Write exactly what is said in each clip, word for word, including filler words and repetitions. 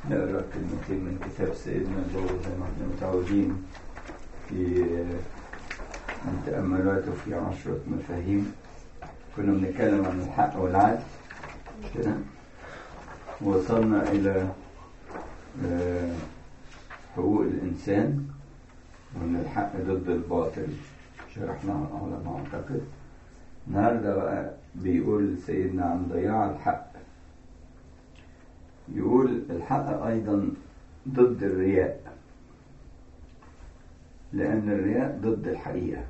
نقرأ كلمتين من كتاب سيدنا جو زي ما احنا متعودين في من تأملاته في عشرة مفاهيم. كنا بنتكلم عن الحق والعدل كده، وصلنا إلى حقوق الإنسان وأن الحق ضد الباطل، شرحناها على ما أعتقد. النهارده بقى بيقول سيدنا عن ضياع الحق، يقول الحق أيضا ضد الرياء، لأن الرياء ضد الحقيقة،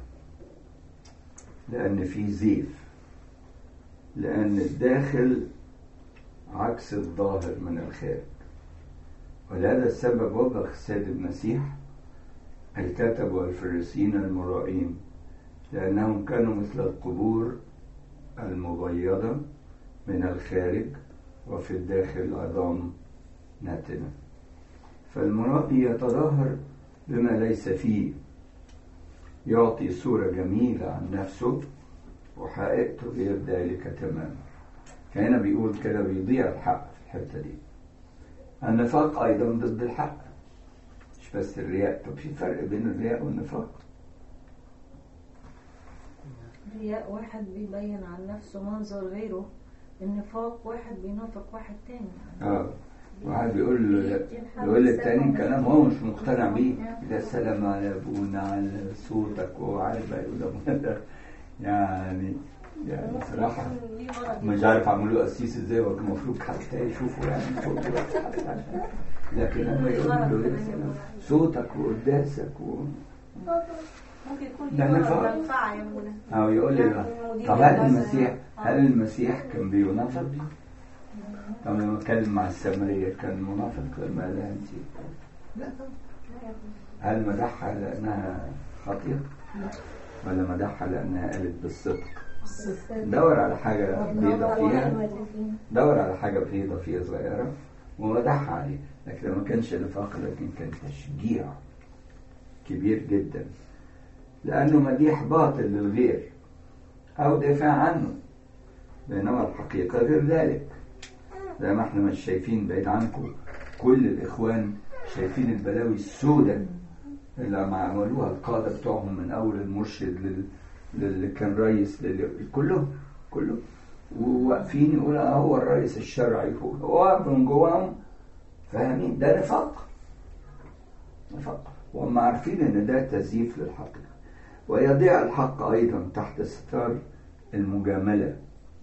لأن في زيف، لأن الداخل عكس الظاهر من الخارج. ولهذا السبب وبخ السيد المسيح الكتب والفريسيين المرائين، لأنهم كانوا مثل القبور المبيضة من الخارج وفي الداخل عظام ناتنة. فالمرائي يتظاهر بما ليس فيه، يعطي صورة جميلة عن نفسه وحقيقته غير ذلك تماما. كان بيقول كده بيضيع الحق في الحتة دي. النفاق أيضا ضد الحق، مش بس الرياء. طب في فرق بين الرياء والنفاق؟ الرياء واحد بيبين عن نفسه منظر غيره، النفاق واحد بينافق واحد تاني يعني. اه واحد بيقول يقول للتاني كلام هو مش مقتنع بيه، ده سلام على ابونا على صوتك وعارف يقول يعني يعني بصراحة مش عارف عملوه قسيس ازاي، هو كان المفروض حتى يشوفوا يعني صوته، لكن هم يقولوا له صوتك وقداسك و ممكن يكون في مرض منفعة يا ابونا. أو يقول لي طب هل المسيح هل المسيح كان بينافق؟ طب لما اتكلم مع السامرية كان منافق لما قالها انت؟ لا طبعا. هل مدحها لأنها خاطئة؟ ولا مدحها لأنها قالت بالصدق؟ دور على حاجة بيضة فيها، دور على حاجة بيضة فيها صغيرة ومدحها عليه. لكن ما كانش نفاق، لكن كان تشجيع كبير جدا، لأنه مديح باطل للغير أو دفاع عنه، بينما الحقيقة غير ذلك. زي ما احنا مش شايفين بعيد عنكم كل الإخوان شايفين البلاوي السوداء اللي عملوها القادة بتوعهم، من أول المرشد لل... للي كان رئيس لل... كله كله وواقفين يقول هو الرئيس الشرعي، هو من جواهم فاهمين ده نفاق نفاق، وهم عارفين ان ده تزييف للحقيقة. ويضيع الحق أيضا تحت ستار المجاملة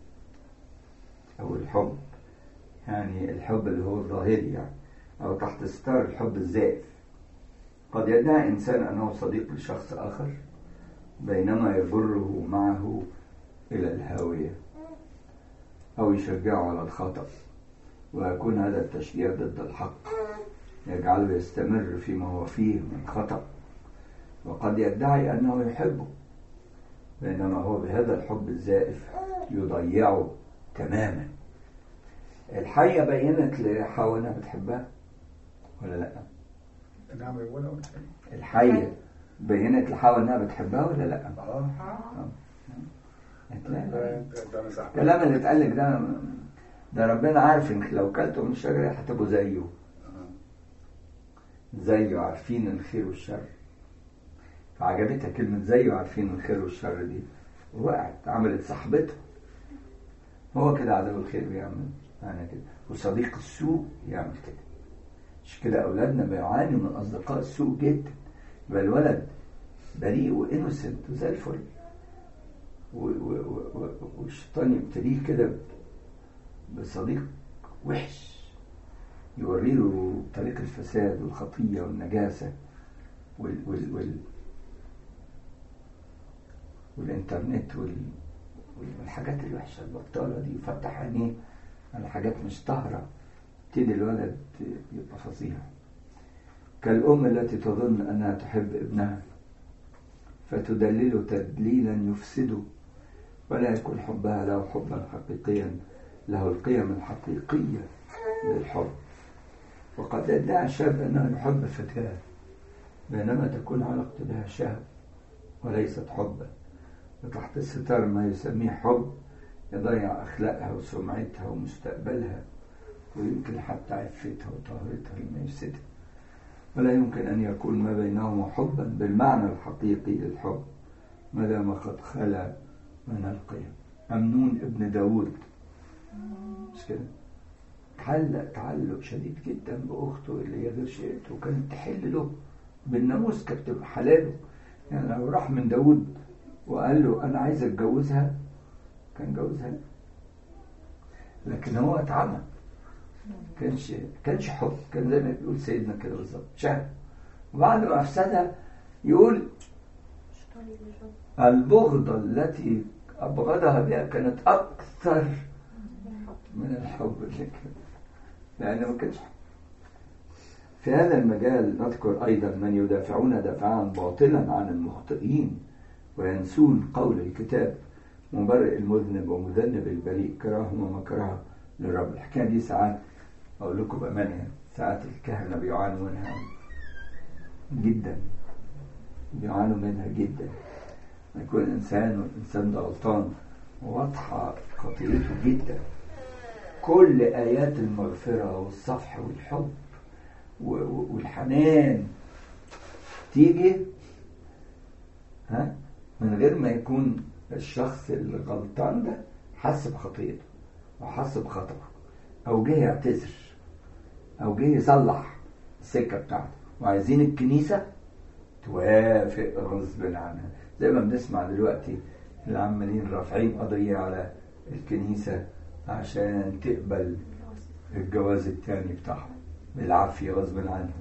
أو الحب، يعني الحب اللي هو الظاهري يعني، أو تحت ستار الحب الزائف. قد يدعي إنسان أنه صديق لشخص آخر بينما يجره معه إلى الهاوية أو يشجعه على الخطأ، ويكون هذا التشجيع ضد الحق يجعله يستمر فيما هو فيه من خطأ. وقد يدعي أنه يحبه بينما هو بهذا الحب الزائف يضيعه تماما. الحية بينت لحواء انها بتحبها ولا لا؟ نعم يا ولا الحية بينت لحواء انها بتحبها ولا لا؟ اه الكلام اللي اتقال لك ده ده ربنا عارف انك لو كلتوا من الشجرة هتبقوا زيه زيه عارفين الخير والشر. فعجبتها كلمة زيه عارفين الخير والشر دي، وقعت عملت صاحبته. هو كده عدو الخير بيعمل أنا كده، وصديق السوء يعمل كده. مش كده أولادنا بيعانوا من أصدقاء السوء جدا، يبقى الولد بريء وإنوسنت وزي الفل، والشيطان يبتليه كده بصديق وحش يوريله طريق الفساد والخطية والنجاسة وال وال وال والإنترنت وال والحاجات الوحشة البطالة دي، يفتح عينيه على حاجات مش طاهرة، تدي الولد يبقى فظيع. كالأم التي تظن أنها تحب ابنها فتدلله تدليلا يفسده، ولا يكون حبها له حبا حقيقيا له القيم الحقيقية للحب. وقد يدعي شاب أنه يحب فتاة بينما تكون علاقته بها شهوة وليست حبا، وتحت الستار ما يسميه حب يضيع أخلاقها وسمعتها ومستقبلها ويمكن حتى عفتها وطهرتها لما يفسدها. ولا يمكن أن يكون ما بينهما حبا بالمعنى الحقيقي للحب ما دام قد خلا من القيم. أمنون ابن داود مش كده تعلق تعلق شديد جدا بأخته اللي هي غير شقته، وكانت تحل له بالناموس، كانت تبقى حلاله. يعني لو راح من داود وقال له أنا عايز أتجوزها كان جوزها، لكن هو اتعمى، كانش كانش حب، كان زي ما بيقول سيدنا كده بالظبط شهوة. وبعد ما أفسدها يقول البغضة التي أبغضها بها كانت أكثر من الحب اللي كان، لأنه ما كانش حب. في هذا المجال نذكر أيضا من يدافعون دفاعا باطلا عن المخطئين وينسون قول الكتاب مبرئ المذنب ومذنب البريء كراهما مكرها للرب. الحكاية دي ساعات أقول لكم بأمانة ساعات الكهنة بيعانوا منها جدا، بيعانوا منها جدا. يكون إنسان والإنسان ده غلطان وواضحة خطيئته جدا، كل آيات المغفرة والصفح والحب والحنان تيجي ها من غير ما يكون الشخص الغلطان ده حس بخطيئته وحس بخطأه أو جه يعتذر أو جه يصلح السكة بتاعته، وعايزين الكنيسة توافق غصب عنها. زي ما بنسمع دلوقتي العمالين رافعين قضية على الكنيسة عشان تقبل الجواز الثاني بتاعهم بالعافية غصب عنهم.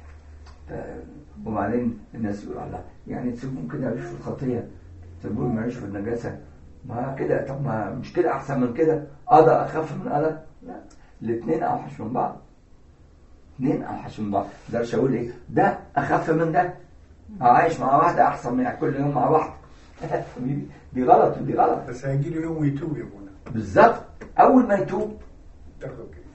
وبعدين الناس يقول الله يعني تسيبهم كده يعيشوا في الخطية، تسيبهم يعيشوا في النجاسة، ما كده طب ما مش كده أحسن من كده؟ قضى أخف من قضى؟ لا، الاثنين أوحش من بعض، اثنين أوحش من بعض. مقدرش أقول إيه ده أخف من ده، عايش مع واحدة أحسن من كل يوم مع واحدة. دي غلط ودي غلط. بس هيجي له يوم ويتوب يا ابونا. بالظبط، أول ما يتوب تاخده كده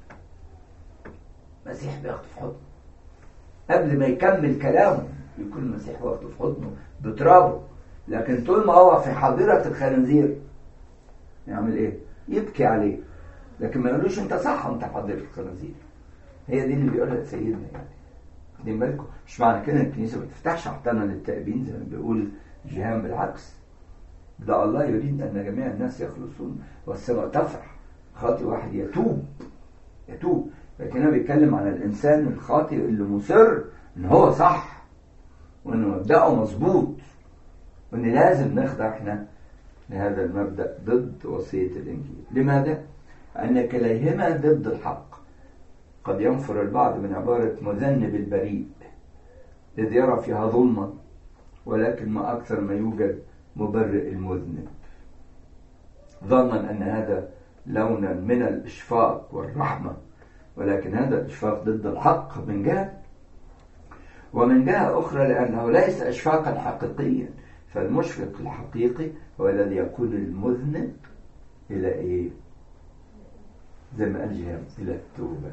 المسيح بياخده في حضنه، قبل ما يكمل كلامه يكون المسيح واخده في حضنه بترابه. لكن طول ما هو في حاضرة الخنازير يعمل ايه؟ يبكي عليه، لكن ما يقولوش انت صح وانت حاضر الخنازير. هي دي اللي بيقولها سيدنا. يعني خدين بالكم، مش معنى كده الكنيسة ما تفتحش احضانها للتائبين زي ما بيقول جهان، بالعكس ده الله يريد ان جميع الناس يخلصون والسماء تفرح. خاطئ واحد يتوب يتوب، لكن انا بيتكلم عن الانسان الخاطئ اللي مصر ان هو صح وان مبدأه مظبوط، وان لازم نخضع احنا لهذا المبدأ ضد وصية الانجيل. لماذا؟ ان كليهما ضد الحق. قد ينفر البعض من عبارة مذنب البريء إذ يرى فيها ظلما، ولكن ما أكثر ما يوجد مبرئ المذنب، ظنا أن هذا لونا من الإشفاق والرحمة، ولكن هذا الإشفاق ضد الحق من جهة، ومن جهة أخرى لأنه ليس إشفاقا حقيقيا. فالمشفق الحقيقي هو الذي يقود المذنب إلى إيه؟ زي ما قال جهام، إلى التوبة.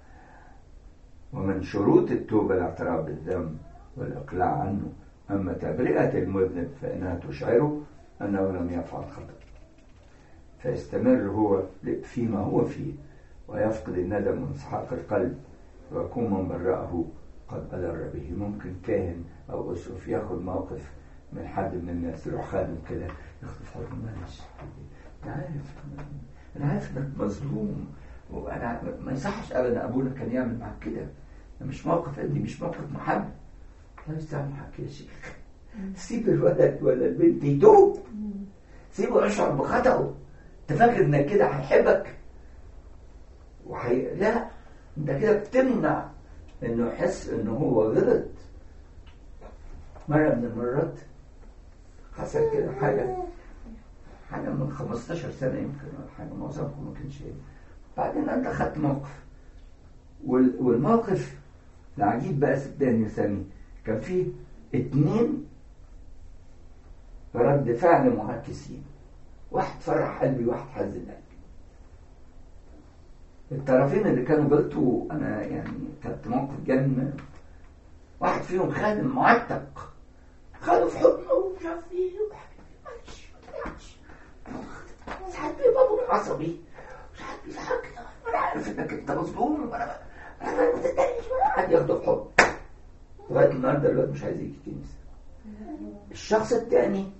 ومن شروط التوبة الاعتراف بالذنب والإقلاع عنه. أما تبرئة المذنب فإنها تشعره أنه لم يفعل خطأ، فيستمر هو فيما هو فيه ويفقد الندم وانسحاق القلب، ويكون من برأه قد أضر به. ممكن كاهن أو أسقف ياخد موقف من حد من الناس، يروح خادم كده يخطف حضن معلش أنت عارف أنا عارف إنك مظلوم، وأنا ما يصحش أبدا أبونا كان يعمل معك كده، ده مش موقف قدي، مش موقف محمد. لا يستعمل يا شيخ، سيب الولد ولا البنت يتوب، سيبه يشعر بخطأه. انت فاكر انك كده هيحبك وحي... لا، انت كده بتمنع انه يحس انه هو غلط. مرة من المرات حصل كده حاجة حاجة من خمستاشر سنة يمكن، حاجة معظمكم ما كانش ايه. بعدين انت خدت موقف، وال... والموقف العجيب بقى صدقني سامي، كان فيه اتنين رد فعل معاكسين، واحد فرح قلبي واحد حزن قلبي. الطرفين اللي كانوا غلطوا انا يعني كنت موقف جن. واحد فيهم خادم معتق، خده في حضنه ومش عارف ايه ماشي ما تريحش، ساعات بيبقى ابو عصبي، ساعات بيضحك عارف انك انت مظلوم وانا ما تتضايقش، قاعد ياخده في حضن لغايه النهارده الواد مش عايز يجي الكنيسه. الشخص الثاني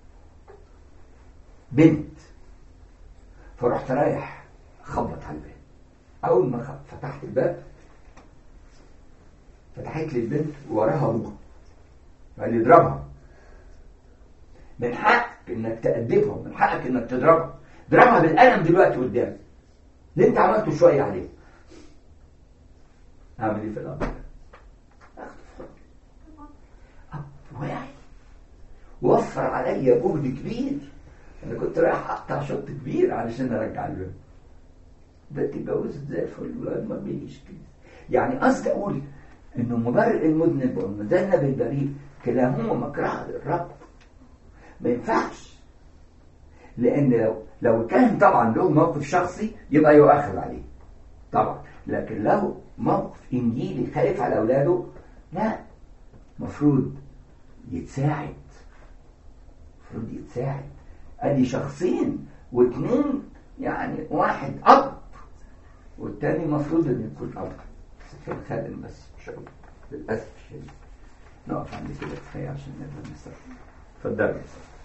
بنت، فرحت رايح خبط على الباب. اول ما فتحت الباب فتحت لي البنت ووراها ابوها، قال لي اضربها، من حقك انك تأدبها ومن حقك انك تضربها، اضربها بالقلم دلوقتي قدامي اللي انت عملته شويه عليه. اعمل ايه في الامر ده؟ اب واعي وفر عليا جهد كبير، انا كنت رايح اقطع شوط كبير علشان ارجع البنت. بنت اتجوزت زي الفل والواد ما بيجيش كده. يعني قصدي اقول انه مبرئ المذنب والمذنب البريء كلاهما مكره للرب. ما ينفعش، لان لو لو كان طبعا له موقف شخصي يبقى يؤاخذ عليه طبعا، لكن له موقف انجيلي خايف على اولاده، لا، مفروض يتساعد، مفروض يتساعد. ادي شخصين واثنين، يعني واحد اب والتاني مفروض ان يكون اب. في الخادم بس مش اب للاسف الشديد. نقف عند كده كفايه عشان نقدر نستفيد. اتفضل.